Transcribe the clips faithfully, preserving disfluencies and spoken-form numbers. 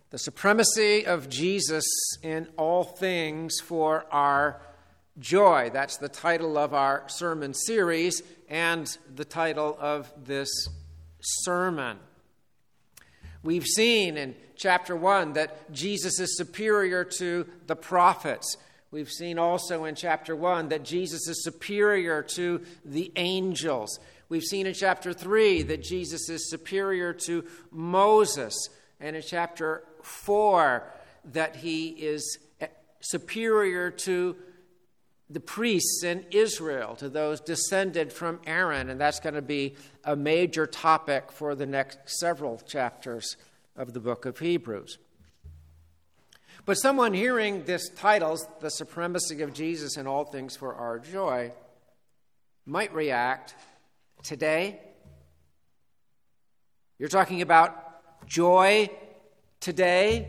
The supremacy of Jesus in all things for our joy. That's the title of our sermon series and the title of this sermon. We've seen in chapter one that Jesus is superior to the prophets. We've seen also in chapter one that Jesus is superior to the angels. We've seen in chapter three that Jesus is superior to Moses. And in chapter four, that he is superior to the priests in Israel, to those descended from Aaron. And that's going to be a major topic for the next several chapters of the book of Hebrews. But someone hearing this title, The Supremacy of Jesus in All Things for Our Joy, might react, today? You're talking about joy today?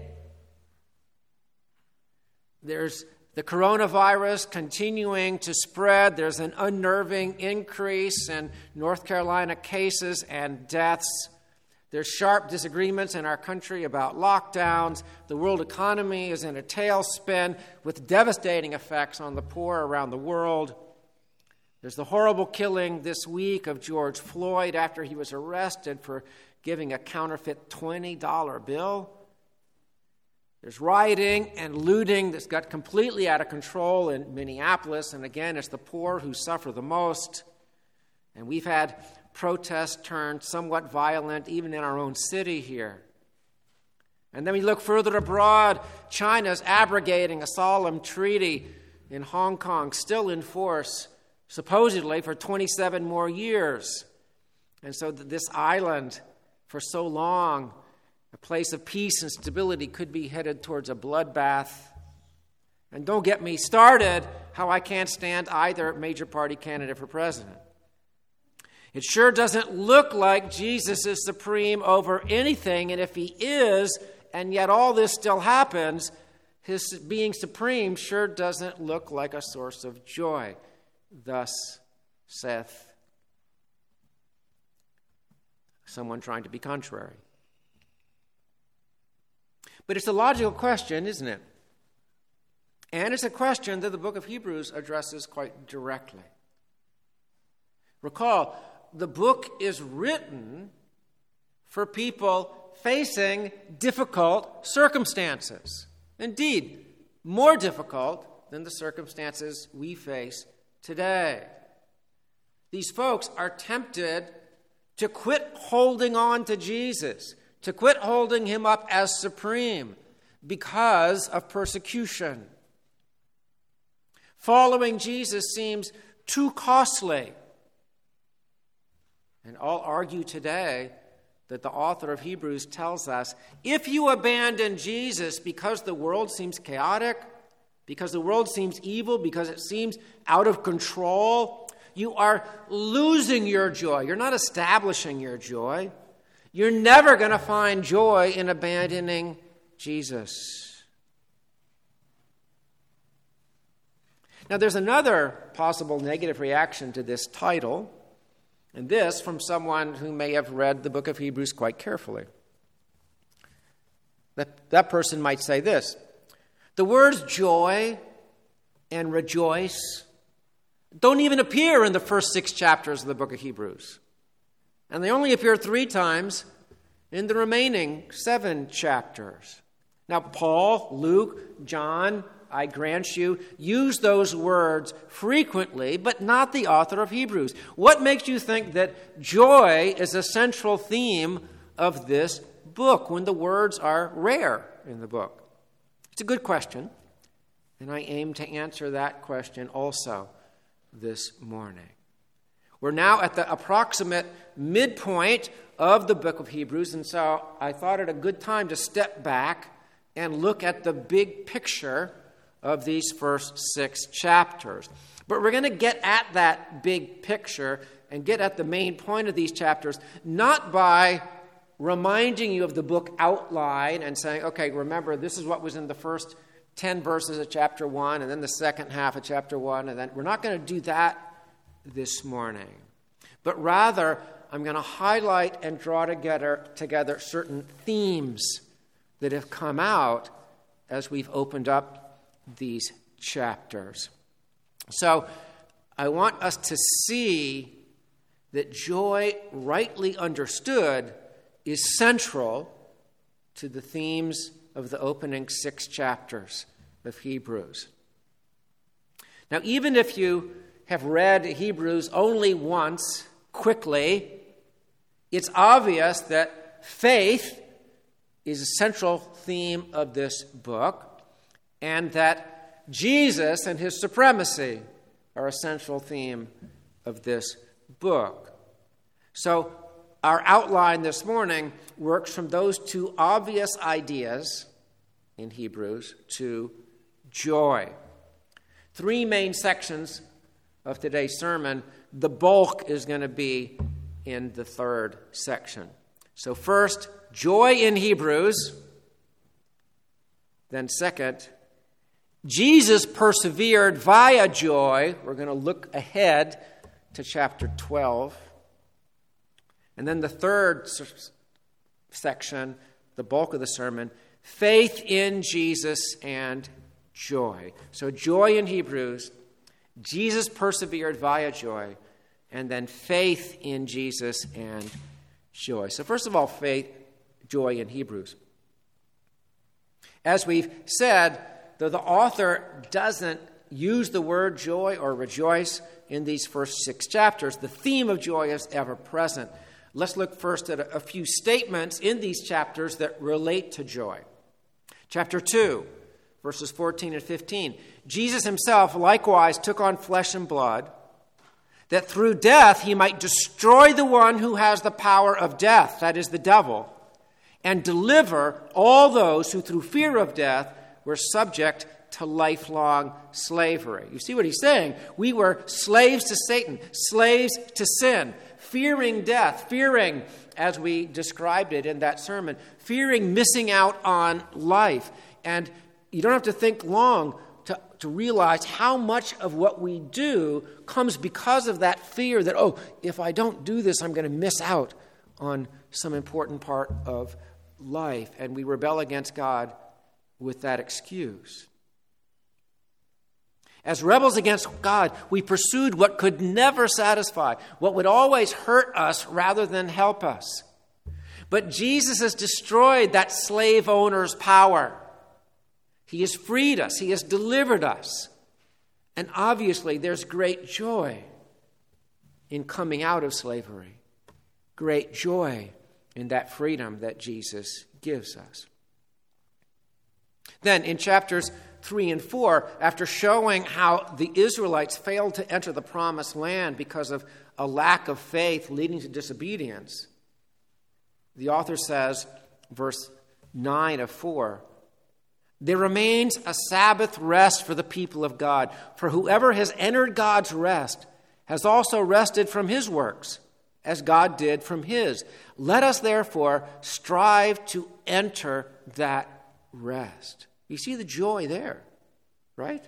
There's the coronavirus continuing to spread. There's an unnerving increase in North Carolina cases and deaths. There's sharp disagreements in our country about lockdowns. The world economy is in a tailspin with devastating effects on the poor around the world. There's the horrible killing this week of George Floyd after he was arrested for giving a counterfeit twenty dollar bill. There's rioting and looting that's got completely out of control in Minneapolis. And again, it's the poor who suffer the most. And we've had protests turned somewhat violent even in our own city here. And then we look further abroad. China's abrogating a solemn treaty in Hong Kong, still in force, supposedly for twenty-seven more years. And so this island, for so long, a place of peace and stability, could be headed towards a bloodbath. And don't get me started how I can't stand either major party candidate for president. It sure doesn't look like Jesus is supreme over anything, and if he is, and yet all this still happens, his being supreme sure doesn't look like a source of joy. Thus saith someone trying to be contrary. But it's a logical question, isn't it? And it's a question that the book of Hebrews addresses quite directly. Recall, the book is written for people facing difficult circumstances. Indeed, more difficult than the circumstances we face today. These folks are tempted to quit holding on to Jesus, to quit holding him up as supreme because of persecution. Following Jesus seems too costly. And I'll argue today that the author of Hebrews tells us, if you abandon Jesus because the world seems chaotic, because the world seems evil, because it seems out of control, you are losing your joy. You're not establishing your joy. You're never going to find joy in abandoning Jesus. Now, there's another possible negative reaction to this title, and this from someone who may have read the book of Hebrews quite carefully. That, that person might say this: the words joy and rejoice don't even appear in the first six chapters of the book of Hebrews. And they only appear three times in the remaining seven chapters. Now, Paul, Luke, John, I grant you, use those words frequently, but not the author of Hebrews. What makes you think that joy is a central theme of this book when the words are rare in the book? It's a good question, and I aim to answer that question also this morning. We're now at the approximate midpoint of the book of Hebrews, and so I thought it a good time to step back and look at the big picture of these first six chapters. But we're going to get at that big picture and get at the main point of these chapters, not by reminding you of the book outline and saying, okay, remember, this is what was in the first ten verses of chapter one, and then the second half of chapter one, and then we're not going to do that this morning. But rather, I'm going to highlight and draw together, together certain themes that have come out as we've opened up these chapters. So I want us to see that joy, rightly understood, is central to the themes of the opening six chapters of Hebrews. Now, even if you have read Hebrews only once, quickly, it's obvious that faith is a central theme of this book, and that Jesus and his supremacy are a central theme of this book. So our outline this morning works from those two obvious ideas in Hebrews to joy. Three main sections of today's sermon. The bulk is going to be in the third section. So first, joy in Hebrews. Then second, Jesus persevered via joy. We're going to look ahead to chapter twelve. And then the third section, the bulk of the sermon, faith in Jesus and joy. So joy in Hebrews, Jesus persevered via joy, and then faith in Jesus and joy. So first of all, faith, joy in Hebrews. As we've said, though the author doesn't use the word joy or rejoice in these first six chapters, the theme of joy is ever present. Let's look first at a few statements in these chapters that relate to joy. Chapter two, verses fourteen and fifteen. Jesus himself likewise took on flesh and blood, that through death he might destroy the one who has the power of death, that is the devil, and deliver all those who through fear of death were subject to lifelong slavery. You see what he's saying? We were slaves to Satan, slaves to sin, fearing death, fearing, as we described it in that sermon, fearing missing out on life. And you don't have to think long to, to realize how much of what we do comes because of that fear that, oh, if I don't do this, I'm going to miss out on some important part of life. And we rebel against God with that excuse. As rebels against God, we pursued what could never satisfy, what would always hurt us rather than help us. But Jesus has destroyed that slave owner's power. He has freed us. He has delivered us. And obviously, there's great joy in coming out of slavery. Great joy in that freedom that Jesus gives us. Then in chapters three and four, after showing how the Israelites failed to enter the promised land because of a lack of faith leading to disobedience, the author says, verse nine of four, there remains a Sabbath rest for the people of God, for whoever has entered God's rest has also rested from his works, as God did from his. Let us therefore strive to enter that rest. You see the joy there, right?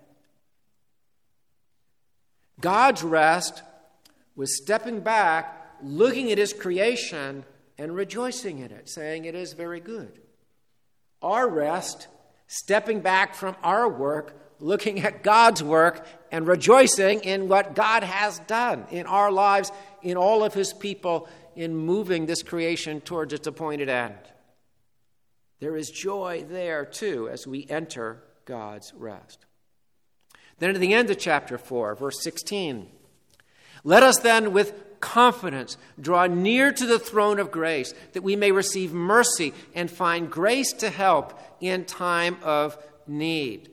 God's rest was stepping back, looking at his creation and rejoicing in it, saying it is very good. Our rest, stepping back from our work, looking at God's work and rejoicing in what God has done in our lives, in all of his people, in moving this creation towards its appointed end. There is joy there, too, as we enter God's rest. Then at the end of chapter four, verse sixteen, let us then with confidence draw near to the throne of grace, that we may receive mercy and find grace to help in time of need.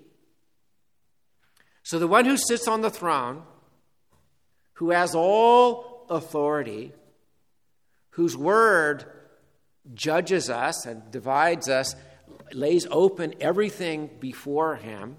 So the one who sits on the throne, who has all authority, whose word judges us and divides us, lays open everything before him,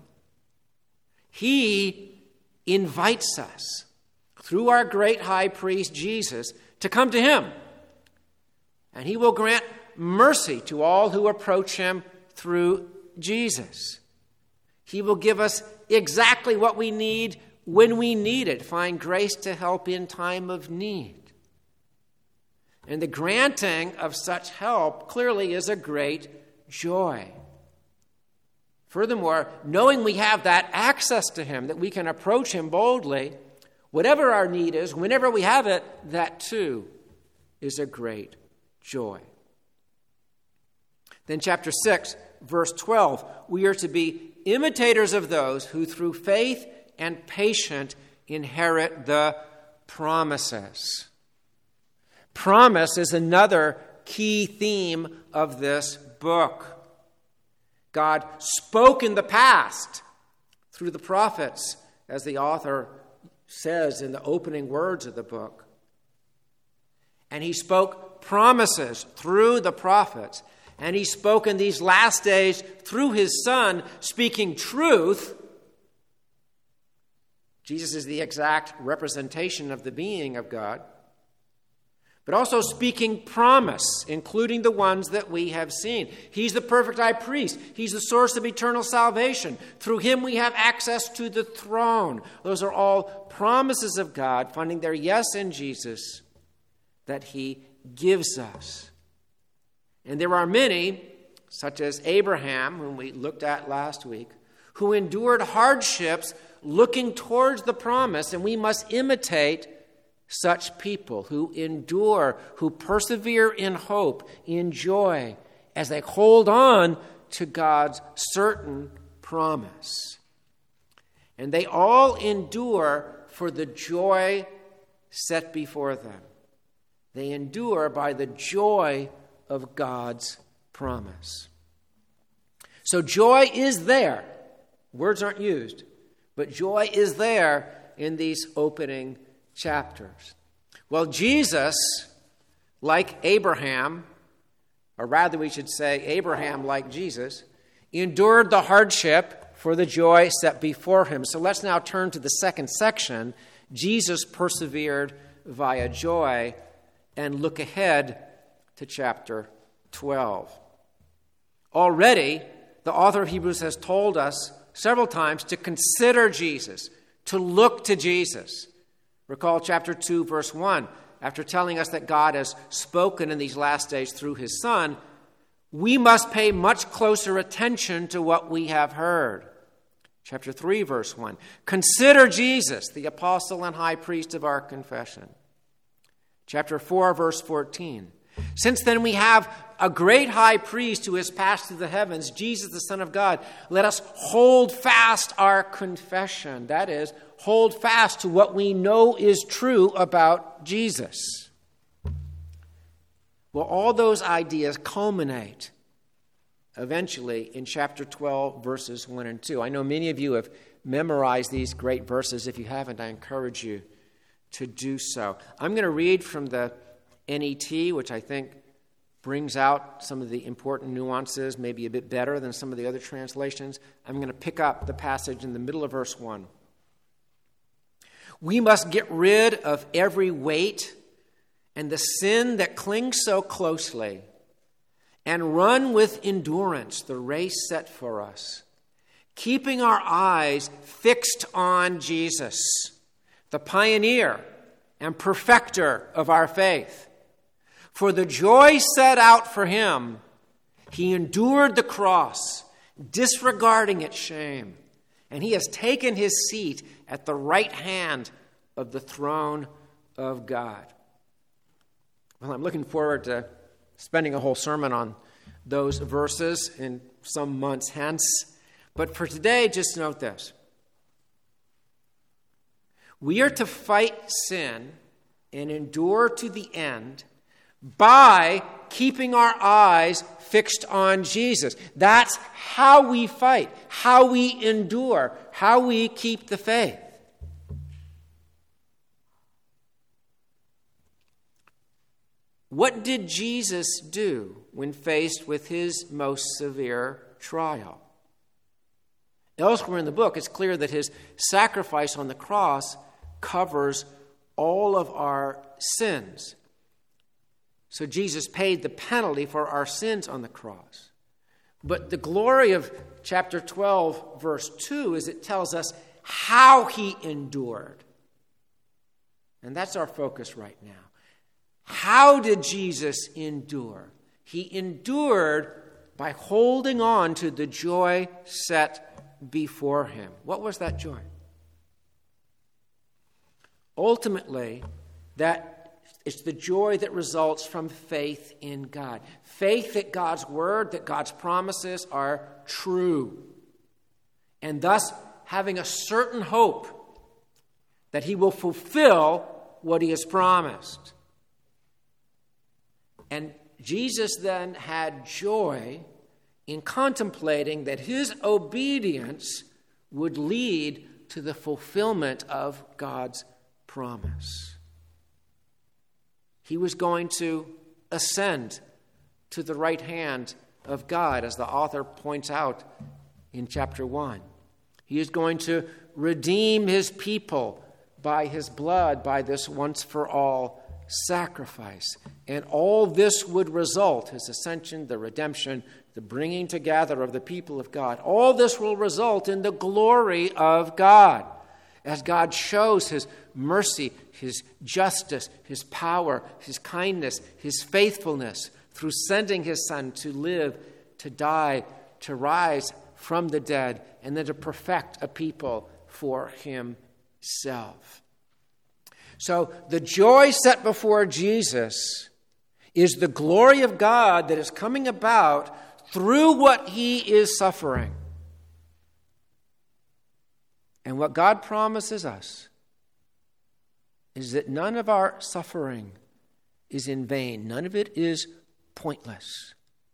he invites us through our great high priest Jesus to come to him. And he will grant mercy to all who approach him through Jesus. He will give us exactly what we need when we need it, find grace to help in time of need. And the granting of such help clearly is a great joy. Furthermore, knowing we have that access to him, that we can approach him boldly, whatever our need is, whenever we have it, that too is a great joy. Then chapter six, verse twelve, we are to be imitators of those who through faith and patience inherit the promises. Promise is another key theme of this book. God spoke in the past through the prophets, as the author says in the opening words of the book. And he spoke promises through the prophets. And he spoke in these last days through his Son, speaking truth. Jesus is the exact representation of the being of God. But also speaking promise, including the ones that we have seen. He's the perfect high priest. He's the source of eternal salvation. Through him we have access to the throne. Those are all promises of God, finding their yes in Jesus that he gives us. And there are many, such as Abraham, whom we looked at last week, who endured hardships looking towards the promise, and we must imitate such people who endure, who persevere in hope, in joy, as they hold on to God's certain promise. And they all endure for the joy set before them. They endure by the joy of God's promise. So joy is there. Words aren't used, but joy is there in these opening chapters. Well, Jesus, like Abraham, or rather we should say Abraham, like Jesus, endured the hardship for the joy set before him. So let's now turn to the second section. Jesus persevered via joy, and look ahead to chapter twelve. Already, the author of Hebrews has told us several times to consider Jesus, to look to Jesus. Recall chapter two, verse one. After telling us that God has spoken in these last days through his Son, we must pay much closer attention to what we have heard. Chapter three, verse one. Consider Jesus, the apostle and high priest of our confession. Chapter four, verse fourteen. Since then we have a great high priest who has passed through the heavens, Jesus, the Son of God. Let us hold fast our confession. That is, hold fast to what we know is true about Jesus. Well, all those ideas culminate eventually in chapter twelve, verses one and two. I know many of you have memorized these great verses. If you haven't, I encourage you to do so. I'm going to read from the N E T, which I think brings out some of the important nuances, maybe a bit better than some of the other translations. I'm going to pick up the passage in the middle of verse one. We must get rid of every weight and the sin that clings so closely, and run with endurance the race set for us, keeping our eyes fixed on Jesus, the pioneer and perfecter of our faith. For the joy set out for him, he endured the cross, disregarding its shame, and he has taken his seat at the right hand of the throne of God. Well, I'm looking forward to spending a whole sermon on those verses in some months hence. But for today, just note this. We are to fight sin and endure to the end by keeping our eyes fixed on Jesus. That's how we fight, how we endure, how we keep the faith. What did Jesus do when faced with his most severe trial? Elsewhere in the book, it's clear that his sacrifice on the cross covers all of our sins. So Jesus paid the penalty for our sins on the cross. But the glory of chapter twelve, verse two, is it tells us how he endured. And that's our focus right now. How did Jesus endure? He endured by holding on to the joy set before him. What was that joy? Ultimately, that it's the joy that results from faith in God. Faith that God's word, that God's promises are true. And thus having a certain hope that he will fulfill what he has promised. And Jesus then had joy in contemplating that his obedience would lead to the fulfillment of God's promise. He was going to ascend to the right hand of God, as the author points out in chapter one. He is going to redeem his people by his blood, by this once-for-all sacrifice. And all this would result, his ascension, the redemption, the bringing together of the people of God, all this will result in the glory of God, as God shows his mercy, his justice, his power, his kindness, his faithfulness through sending his Son to live, to die, to rise from the dead, and then to perfect a people for himself. So the joy set before Jesus is the glory of God that is coming about through what he is suffering. And what God promises us is that none of our suffering is in vain. None of it is pointless.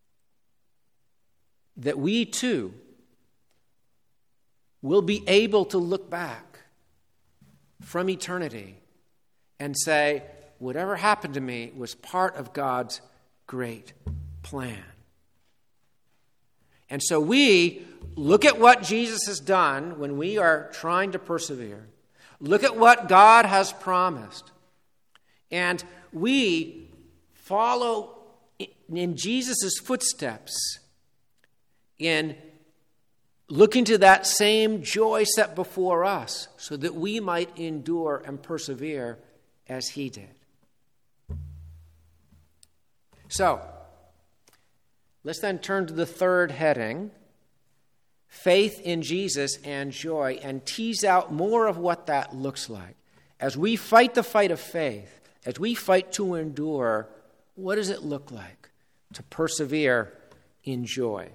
That we too will be able to look back from eternity and say, whatever happened to me was part of God's great plan. And so we look at what Jesus has done when we are trying to persevere. Look at what God has promised. And we follow in Jesus' footsteps in looking to that same joy set before us so that we might endure and persevere as he did. So, let's then turn to the third heading, faith in Jesus and joy, and tease out more of what that looks like. As we fight the fight of faith, as we fight to endure, what does it look like to persevere in joy?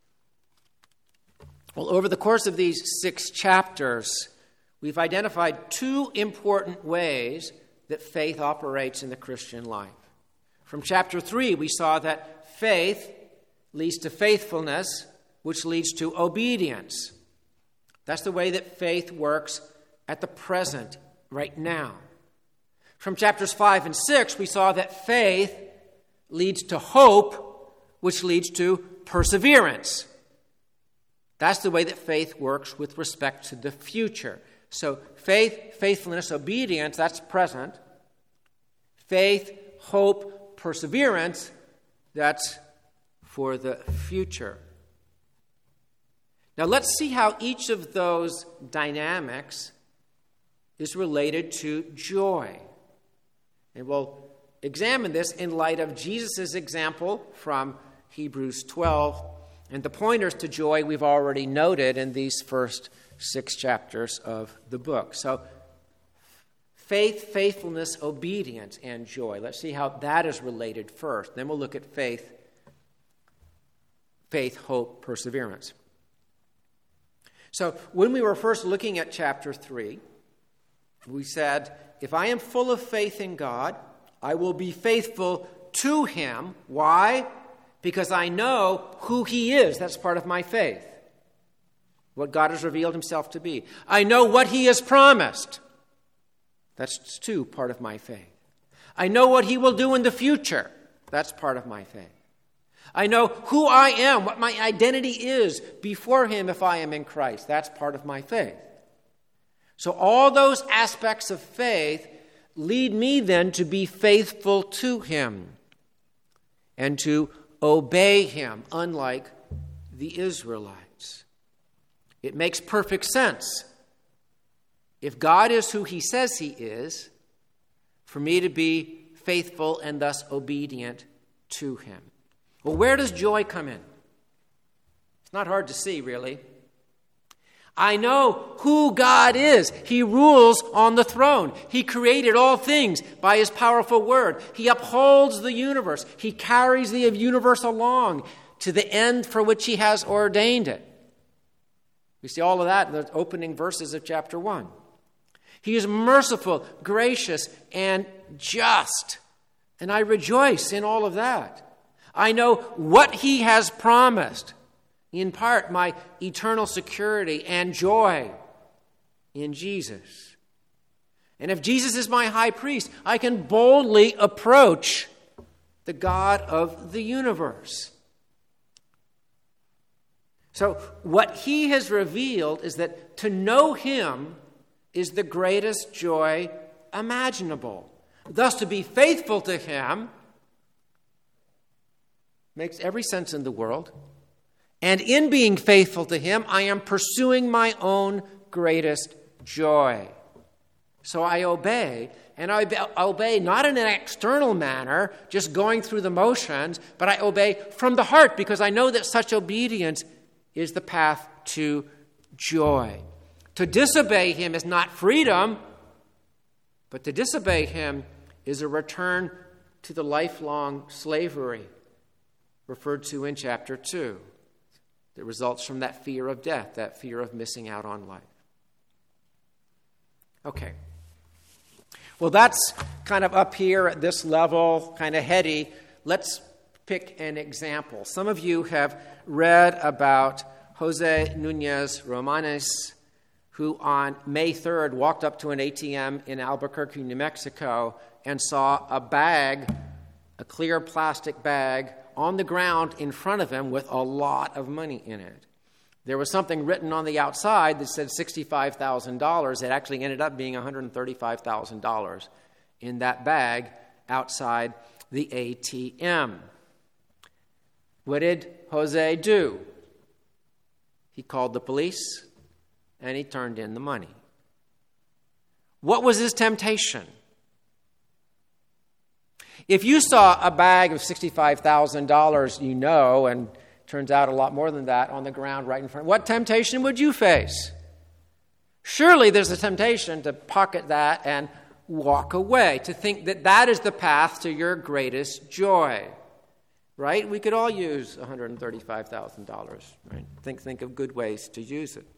Well, over the course of these six chapters, we've identified two important ways that faith operates in the Christian life. From chapter three, we saw that faith leads to faithfulness, which leads to obedience. That's the way that faith works at the present, right now. From chapters five and six, we saw that faith leads to hope, which leads to perseverance. That's the way that faith works with respect to the future. So faith, faithfulness, obedience, that's present. Faith, hope, perseverance, that's for the future. Now let's see how each of those dynamics is related to joy. And we'll examine this in light of Jesus' example from Hebrews twelve, and the pointers to joy we've already noted in these first six chapters of the book. So faith, faithfulness, obedience, and joy. Let's see how that is related first. Then we'll look at faith, faith, hope, perseverance. So when we were first looking at chapter three, we said, if I am full of faith in God, I will be faithful to him. Why? Because I know who he is. That's part of my faith. What God has revealed himself to be. I know what he has promised. That's too part of my faith. I know what he will do in the future. That's part of my faith. I know who I am, what my identity is before him if I am in Christ. That's part of my faith. So all those aspects of faith lead me then to be faithful to him and to obey him, unlike the Israelites. It makes perfect sense. If God is who he says he is, for me to be faithful and thus obedient to him. Well, where does joy come in? It's not hard to see, really. I know who God is. He rules on the throne. He created all things by his powerful word. He upholds the universe. He carries the universe along to the end for which he has ordained it. We see all of that in the opening verses of chapter one. He is merciful, gracious, and just. And I rejoice in all of that. I know what he has promised. In part, my eternal security and joy in Jesus. And if Jesus is my high priest, I can boldly approach the God of the universe. So what he has revealed is that to know him is the greatest joy imaginable. Thus, to be faithful to him makes every sense in the world. And in being faithful to him, I am pursuing my own greatest joy. So I obey, and I obey not in an external manner, just going through the motions, but I obey from the heart because I know that such obedience is the path to joy. To disobey him is not freedom, but to disobey him is a return to the lifelong slavery referred to in chapter two. That results from that fear of death, that fear of missing out on life. Okay. Well, that's kind of up here at this level, kind of heady. Let's pick an example. Some of you have read about Jose Nunez Romanes, who on May third walked up to an A T M in Albuquerque, New Mexico, and saw a bag, a clear plastic bag, on the ground in front of him with a lot of money in it. There was something written on the outside that said sixty-five thousand dollars. It actually ended up being one hundred thirty-five thousand dollars in that bag outside the A T M. What did Jose do? He called the police and he turned in the money. What was his temptation? If you saw a bag of sixty-five thousand dollars, you know, and turns out a lot more than that, on the ground right in front, what temptation would you face? Surely there's a temptation to pocket that and walk away, to think that that is the path to your greatest joy, right? We could all use one hundred thirty-five thousand dollars, right? Think, think of good ways to use it.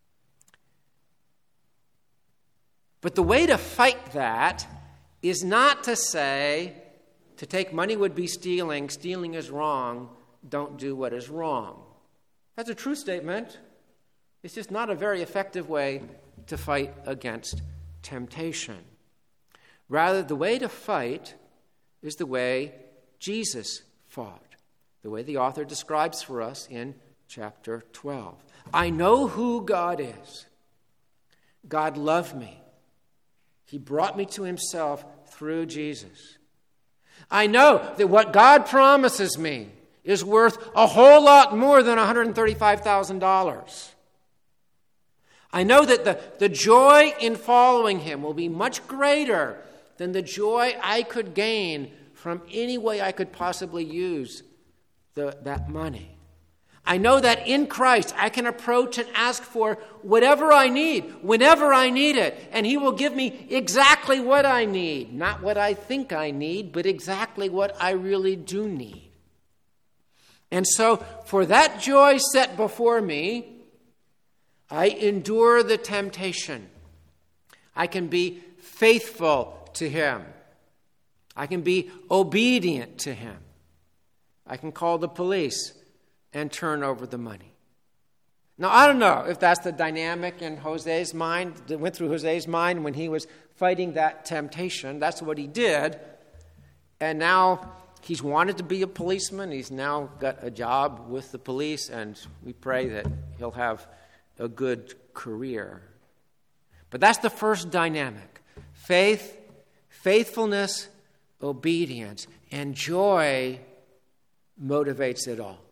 But the way to fight that is not to say, to take money would be stealing, stealing is wrong, don't do what is wrong. That's a true statement. It's just not a very effective way to fight against temptation. Rather, the way to fight is the way Jesus fought, the way the author describes for us in chapter twelve. I know who God is. God loved me. He brought me to himself through Jesus. I know that what God promises me is worth a whole lot more than one hundred thirty-five thousand dollars. I know that the, the joy in following him will be much greater than the joy I could gain from any way I could possibly use the, that money. I know that in Christ I can approach and ask for whatever I need, whenever I need it, and he will give me exactly what I need. Not what I think I need, but exactly what I really do need. And so, for that joy set before me, I endure the temptation. I can be faithful to him. I can be obedient to him. I can call the police and turn over the money. Now, I don't know if that's the dynamic in Jose's mind, that went through Jose's mind when he was fighting that temptation. That's what he did. And now he's wanted to be a policeman. He's now got a job with the police, and we pray that he'll have a good career. But that's the first dynamic. Faith, faithfulness, obedience, and joy motivates it all.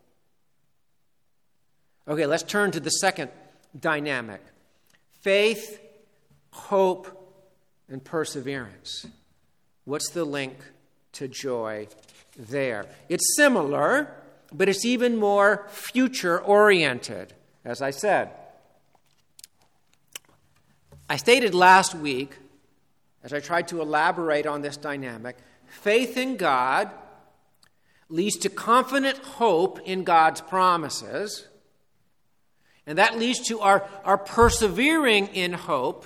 Okay, let's turn to the second dynamic. Faith, hope, and perseverance. What's the link to joy there? It's similar, but it's even more future-oriented, as I said. I stated last week, as I tried to elaborate on this dynamic, faith in God leads to confident hope in God's promises, and that leads to our, our persevering in hope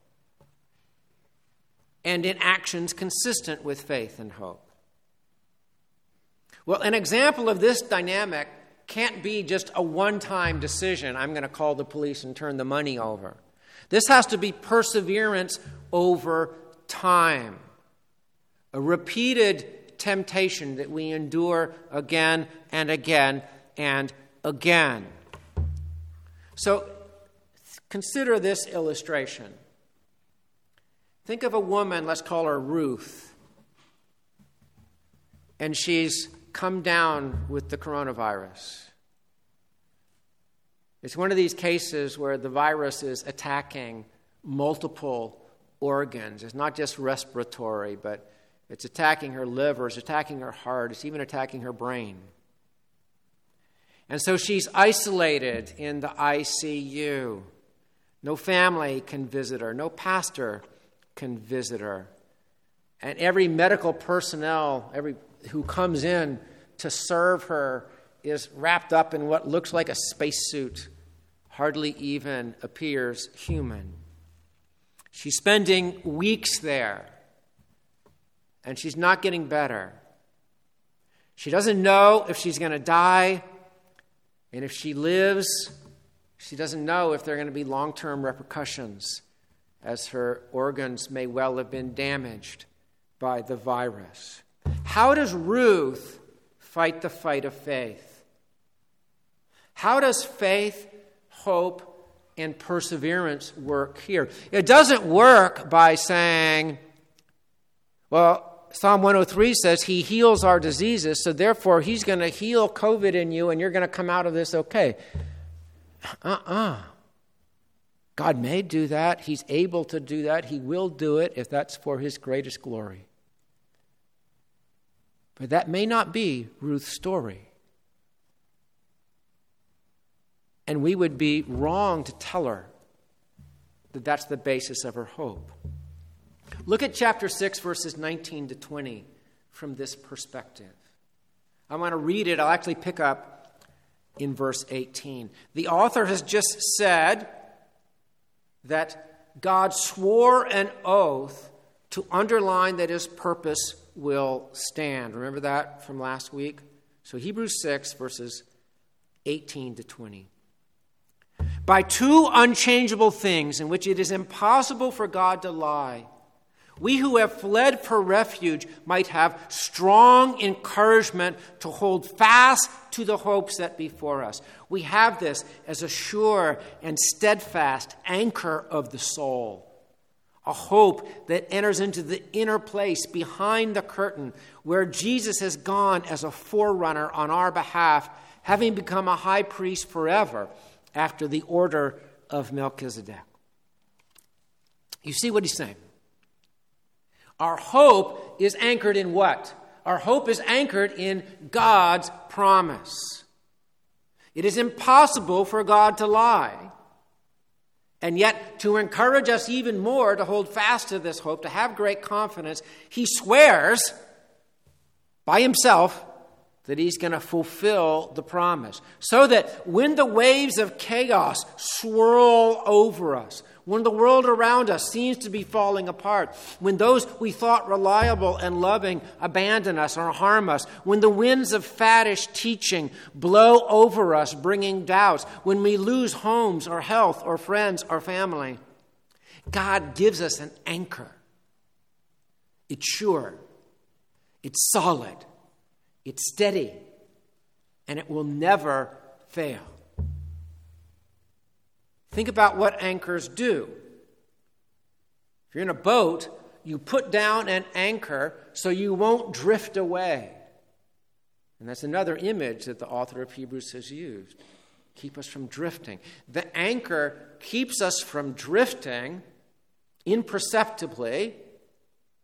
and in actions consistent with faith and hope. Well, an example of this dynamic can't be just a one-time decision. I'm going to call the police and turn the money over. This has to be perseverance over time, a repeated temptation that we endure again and again and again. So consider this illustration. Think of a woman, let's call her Ruth, and she's come down with the coronavirus. It's one of these cases where the virus is attacking multiple organs. It's not just respiratory, but it's attacking her liver, it's attacking her heart, it's even attacking her brain. And so she's isolated in the I C U. No family can visit her, no pastor can visit her. And every medical personnel, every who comes in to serve her is wrapped up in what looks like a spacesuit, hardly even appears human. She's spending weeks there, and she's not getting better. She doesn't know if she's going to die, and if she lives, she doesn't know if there are going to be long-term repercussions, as her organs may well have been damaged by the virus. How does Ruth fight the fight of faith? How does faith, hope, and perseverance work here? It doesn't work by saying, well, Psalm one oh three says he heals our diseases, so therefore he's going to heal COVID in you and you're going to come out of this okay. Uh-uh. God may do that. He's able to do that. He will do it if that's for his greatest glory. But that may not be Ruth's story. And we would be wrong to tell her that that's the basis of her hope. Look at chapter six, verses nineteen to twenty from this perspective. I want to read it. I'll actually pick up in verse eighteen. The author has just said that God swore an oath to underline that his purpose will stand. Remember that from last week? So Hebrews six, verses eighteen to twenty. By two unchangeable things in which it is impossible for God to lie, we who have fled for refuge might have strong encouragement to hold fast to the hope set before us. We have this as a sure and steadfast anchor of the soul, a hope that enters into the inner place behind the curtain where Jesus has gone as a forerunner on our behalf, having become a high priest forever after the order of Melchizedek. You see what he's saying? Our hope is anchored in what? Our hope is anchored in God's promise. It is impossible for God to lie. And yet, to encourage us even more to hold fast to this hope, to have great confidence, he swears by himself that he's going to fulfill the promise. So that when the waves of chaos swirl over us, when the world around us seems to be falling apart, when those we thought reliable and loving abandon us or harm us, when the winds of faddish teaching blow over us, bringing doubts, when we lose homes or health or friends or family, God gives us an anchor. It's sure, it's solid, it's steady, and it will never fail. Think about what anchors do. If you're in a boat, you put down an anchor so you won't drift away. And that's another image that the author of Hebrews has used. Keep us from drifting. The anchor keeps us from drifting imperceptibly,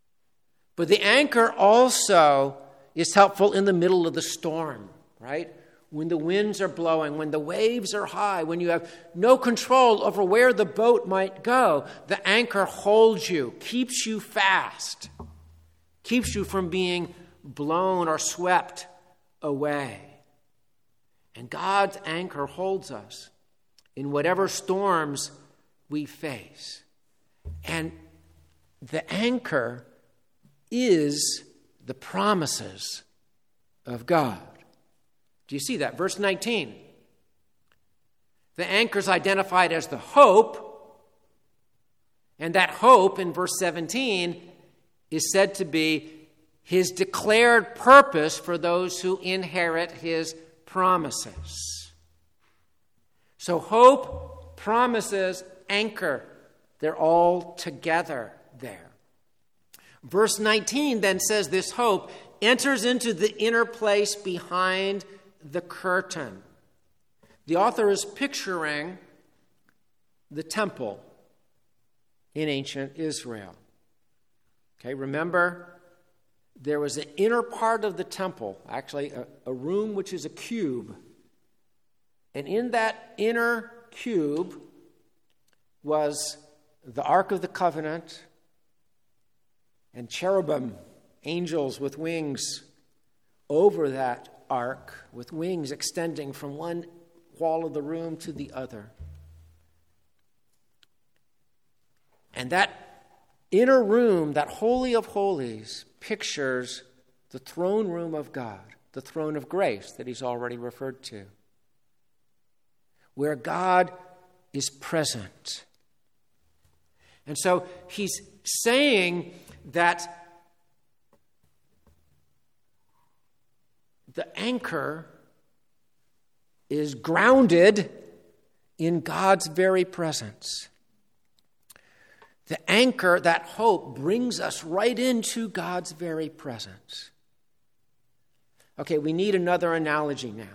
but the anchor also is helpful in the middle of the storm, right? when the winds are blowing, when the waves are high, when you have no control over where the boat might go, the anchor holds you, keeps you fast, keeps you from being blown or swept away. And God's anchor holds us in whatever storms we face. And the anchor is the promises of God. Do you see that? Verse nineteen. The anchor is identified as the hope, and that hope in verse seventeen is said to be his declared purpose for those who inherit his promises. So hope, promises, anchor, they're all together there. Verse nineteen then says this hope enters into the inner place behind the curtain. The author is picturing the temple in ancient Israel. Okay, remember, there was an inner part of the temple, actually a, a room which is a cube. And in that inner cube was the Ark of the Covenant and cherubim, angels with wings over that ark, with wings extending from one wall of the room to the other. And that inner room, that Holy of Holies, pictures the throne room of God, the throne of grace that he's already referred to, where God is present. And so he's saying that the anchor is grounded in God's very presence. The anchor, that hope, brings us right into God's very presence. Okay, we need another analogy now.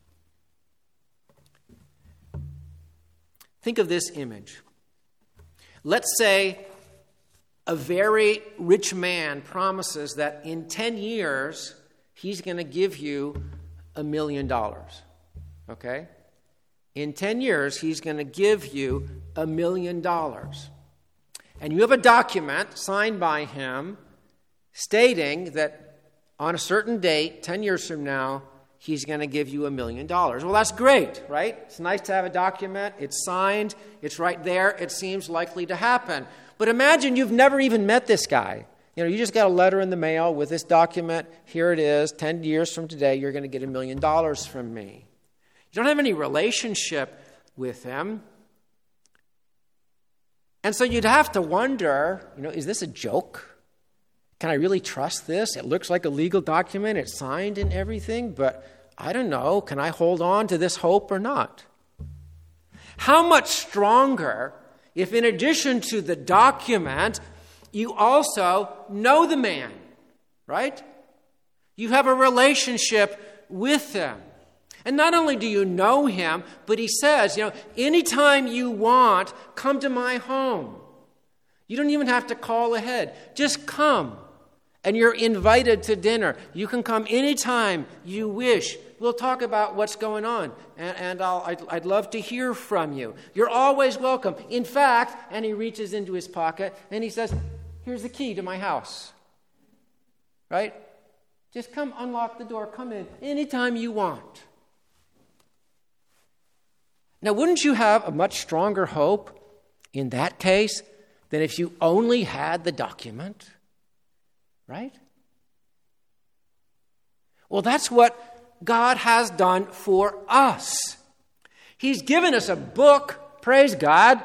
Think of this image. Let's say a very rich man promises that in ten years, he's going to give you a million dollars. Okay? In ten years, he's going to give you a million dollars. And you have a document signed by him stating that on a certain date, ten years from now, he's going to give you a million dollars. Well, that's great, right? It's nice to have a document. It's signed. It's right there. It seems likely to happen. But imagine you've never even met this guy. You know, you just got a letter in the mail with this document. Here it is. Ten years from today, you're going to get a million dollars from me. You don't have any relationship with him. And so you'd have to wonder, you know, is this a joke? Can I really trust this? It looks like a legal document. It's signed and everything, but I don't know. Can I hold on to this hope or not? How much stronger if in addition to the document, you also know the man, right? You have a relationship with him. And not only do you know him, but he says, you know, anytime you want, come to my home. You don't even have to call ahead. Just come. And you're invited to dinner. You can come anytime you wish. We'll talk about what's going on. And, and I'll, I'd, I'd love to hear from you. You're always welcome. In fact, and he reaches into his pocket and he says, here's the key to my house. Right? Just come unlock the door. Come in anytime you want. Now, wouldn't you have a much stronger hope in that case than if you only had the document? Right? Well, that's what God has done for us. He's given us a book, praise God.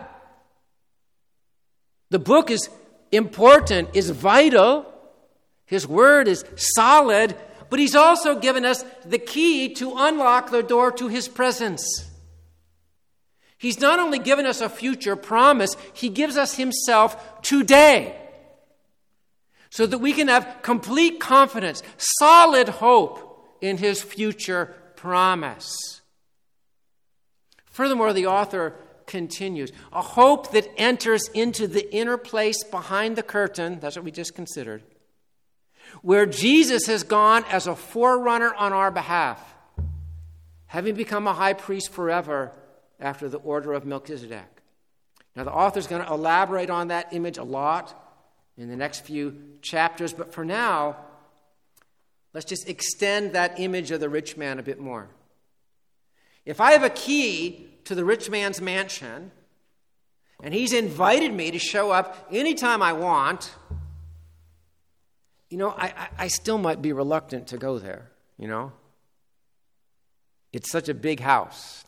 The book is important, is vital. His word is solid, but he's also given us the key to unlock the door to his presence. He's not only given us a future promise, he gives us himself today so that we can have complete confidence, solid hope in his future promise. Furthermore, the author continues, a hope that enters into the inner place behind the curtain, that's what we just considered, where Jesus has gone as a forerunner on our behalf, having become a high priest forever after the order of Melchizedek. Now, the author's going to elaborate on that image a lot in the next few chapters, but for now, let's just extend that image of the rich man a bit more. If I have a key to the rich man's mansion, and he's invited me to show up anytime I want, you know, I, I, I still might be reluctant to go there, you know. It's such a big house.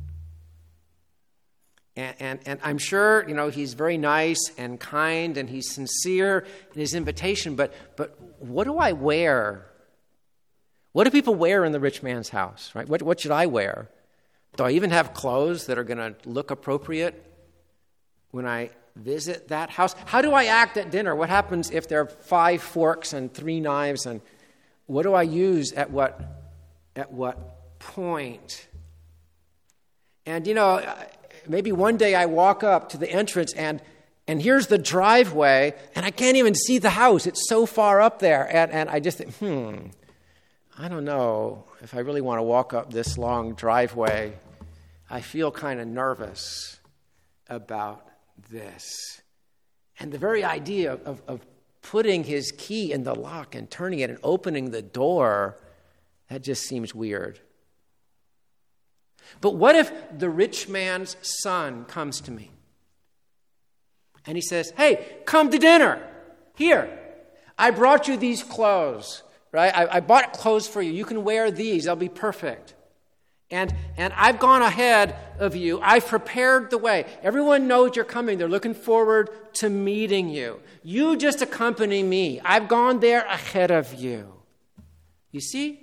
And, and, and I'm sure, you know, he's very nice and kind and he's sincere in his invitation, but, but what do I wear? What do people wear in the rich man's house, right? What, what should I wear? Do I even have clothes that are going to look appropriate when I visit that house? How do I act at dinner? What happens if there are five forks and three knives? And what do I use at what at what point? And, you know, maybe one day I walk up to the entrance and and here's the driveway, and I can't even see the house. It's so far up there. And, and I just think, hmm, I don't know if I really want to walk up this long driveway. I feel kind of nervous about this. And the very idea of, of putting his key in the lock and turning it and opening the door, that just seems weird. But what if the rich man's son comes to me and he says, hey, come to dinner. Here, I brought you these clothes, right? I, I bought clothes for you. You can wear these. They'll be perfect. And and I've gone ahead of you. I've prepared the way. Everyone knows you're coming. They're looking forward to meeting you. You just accompany me. I've gone there ahead of you. You see?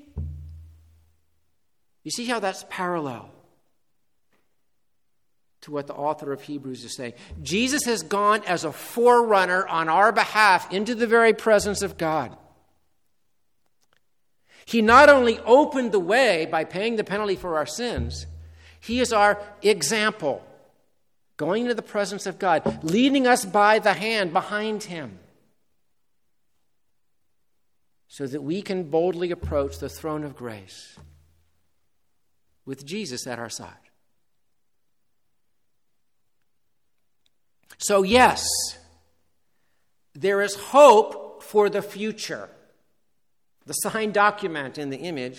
You see how that's parallel to what the author of Hebrews is saying. Jesus has gone as a forerunner on our behalf into the very presence of God. He not only opened the way by paying the penalty for our sins, he is our example, going into the presence of God, leading us by the hand behind him, so that we can boldly approach the throne of grace with Jesus at our side. So yes, there is hope for the future. The signed document in the image,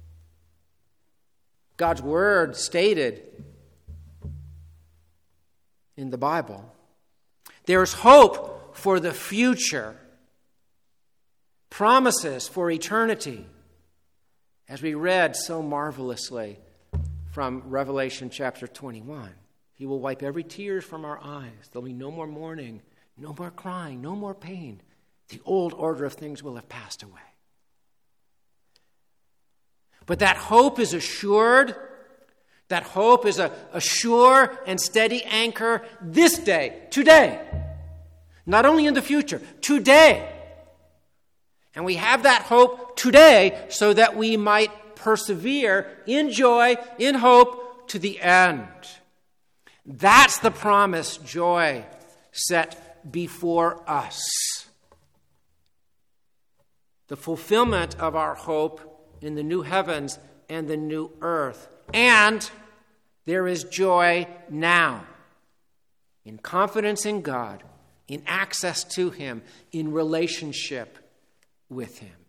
God's word stated in the Bible. There's hope for the future, promises for eternity, as we read so marvelously from Revelation chapter twenty-one. He will wipe every tear from our eyes. There'll be no more mourning, no more crying, no more pain. The old order of things will have passed away. But that hope is assured. That hope is a, a sure and steady anchor this day, today. Not only in the future, today. And we have that hope today so that we might persevere in joy, in hope to the end. That's the promised joy set before us. The fulfillment of our hope in the new heavens and the new earth. And there is joy now in confidence in God, in access to him, in relationship with him.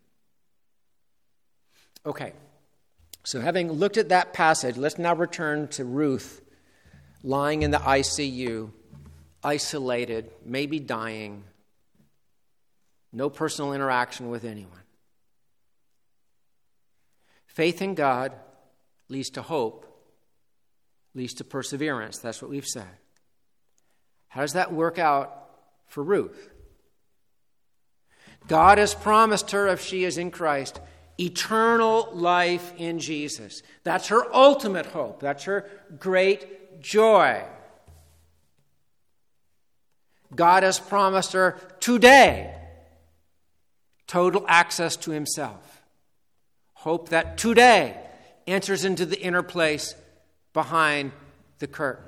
Okay, so having looked at that passage, let's now return to Ruth lying in the I C U, isolated, maybe dying, no personal interaction with anyone. Faith in God leads to hope, leads to perseverance. That's what we've said. How does that work out for Ruth? God has promised her, if she is in Christ, eternal life in Jesus. That's her ultimate hope. That's her great joy. God has promised her today total access to himself. Hope that today enters into the inner place behind the curtain.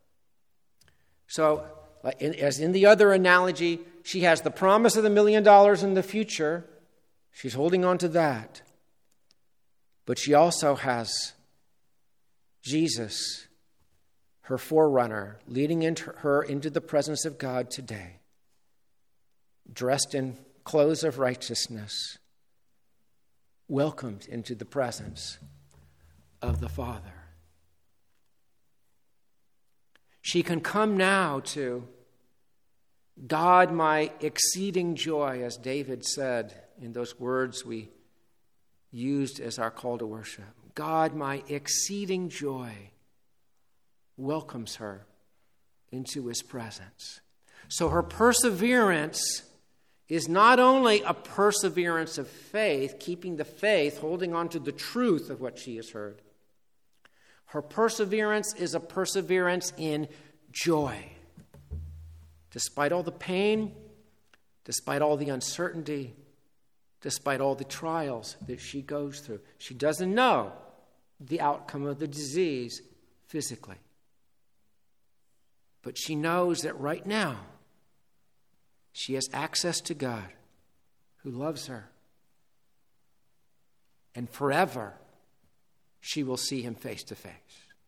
So, as in the other analogy, she has the promise of the million dollars in the future. She's holding on to that. But she also has Jesus, her forerunner, leading into her into the presence of God today, dressed in clothes of righteousness, welcomed into the presence of the Father. She can come now to God, my exceeding joy, as David said in those words we used as our call to worship. God, my exceeding joy, welcomes her into his presence. So her perseverance is not only a perseverance of faith, keeping the faith, holding on to the truth of what she has heard. Her perseverance is a perseverance in joy. Despite all the pain, despite all the uncertainty, despite all the trials that she goes through, she doesn't know the outcome of the disease physically. But she knows that right now, she has access to God who loves her. And forever, she will see him face to face.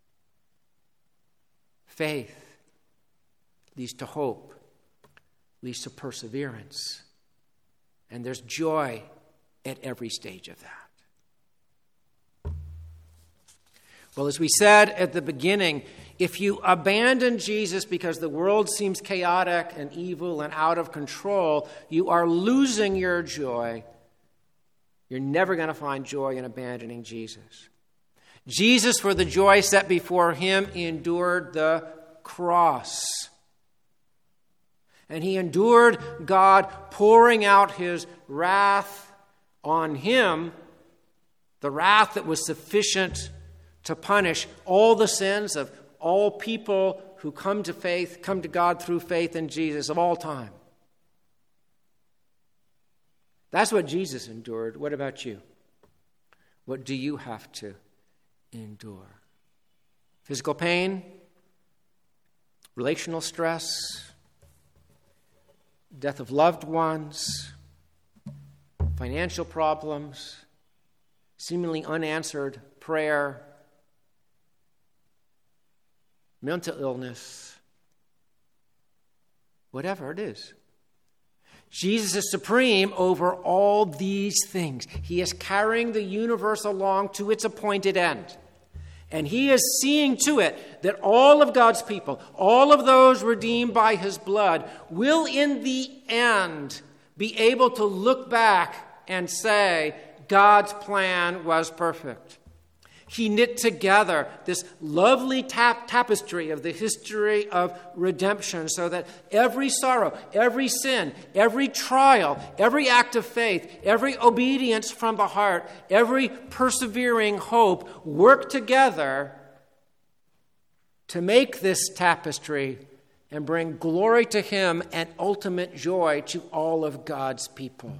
Faith leads to hope, leads to perseverance. And there's joy at every stage of that. Well, as we said at the beginning, if you abandon Jesus because the world seems chaotic and evil and out of control, you are losing your joy. You're never going to find joy in abandoning Jesus. Jesus, for the joy set before him, endured the cross. And he endured God pouring out his wrath on him, the wrath that was sufficient to punish all the sins of all people who come to faith, come to God through faith in Jesus of all time. That's what Jesus endured. What about you? What do you have to endure? Physical pain, relational stress, death of loved ones, financial problems, seemingly unanswered prayer, mental illness, whatever it is. Jesus is supreme over all these things. He is carrying the universe along to its appointed end. And he is seeing to it that all of God's people, all of those redeemed by his blood, will in the end be able to look back and say, God's plan was perfect. He knit together this lovely tap- tapestry of the history of redemption so that every sorrow, every sin, every trial, every act of faith, every obedience from the heart, every persevering hope work together to make this tapestry and bring glory to him and ultimate joy to all of God's people.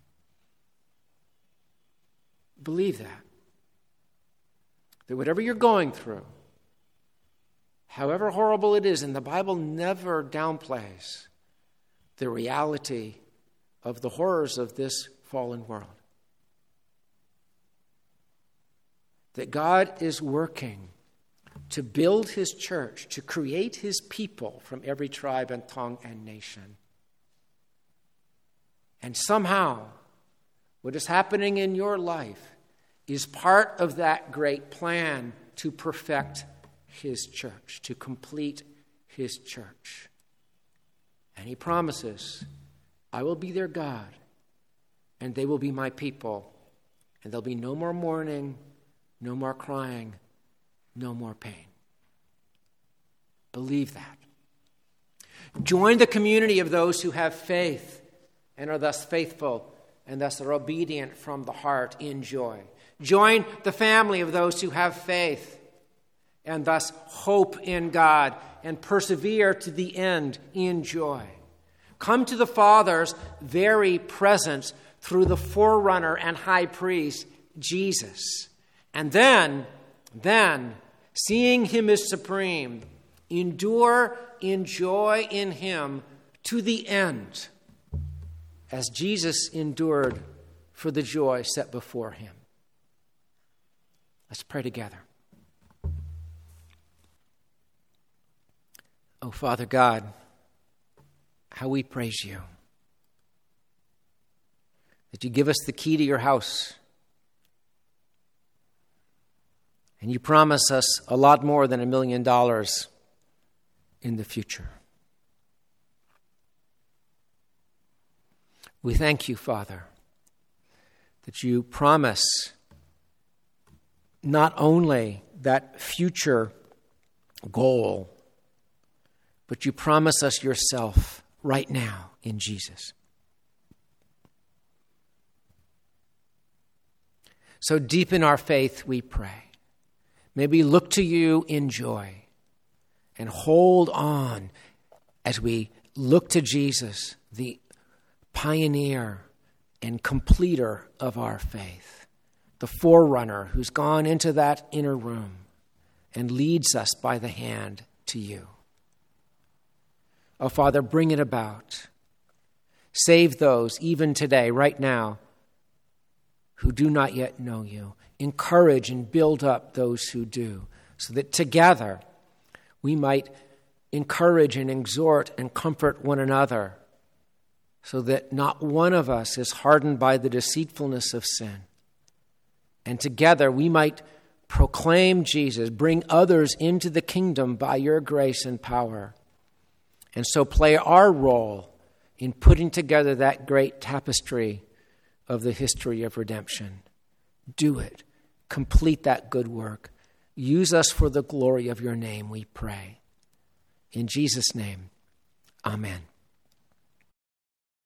Believe that. That whatever you're going through, however horrible it is, and the Bible never downplays the reality of the horrors of this fallen world. That God is working to build his church, to create his people from every tribe and tongue and nation. And somehow, what is happening in your life is part of that great plan to perfect his church, to complete his church. And he promises, I will be their God, and they will be my people, and there'll be no more mourning, no more crying, no more pain. Believe that. Join the community of those who have faith and are thus faithful and thus are obedient from the heart in joy. Join the family of those who have faith and thus hope in God and persevere to the end in joy. Come to the Father's very presence through the forerunner and high priest, Jesus. And then, then, seeing him as supreme, endure in joy in him to the end, as Jesus endured for the joy set before him. Let's pray together. Oh, Father God, how we praise you that you give us the key to your house. And you promise us a lot more than a million dollars in the future. We thank you, Father, that you promise not only that future goal, but you promise us yourself right now in Jesus. So deepen our faith, we pray. May we look to you in joy and hold on as we look to Jesus, the pioneer and completer of our faith, the forerunner who's gone into that inner room and leads us by the hand to you. Oh, Father, bring it about. Save those, even today, right now, who do not yet know you. Encourage and build up those who do, so that together we might encourage and exhort and comfort one another, so that not one of us is hardened by the deceitfulness of sin. And together we might proclaim Jesus, bring others into the kingdom by your grace and power, and so play our role in putting together that great tapestry of the history of redemption. Do it. Complete that good work. Use us for the glory of your name, we pray. In Jesus' name, amen.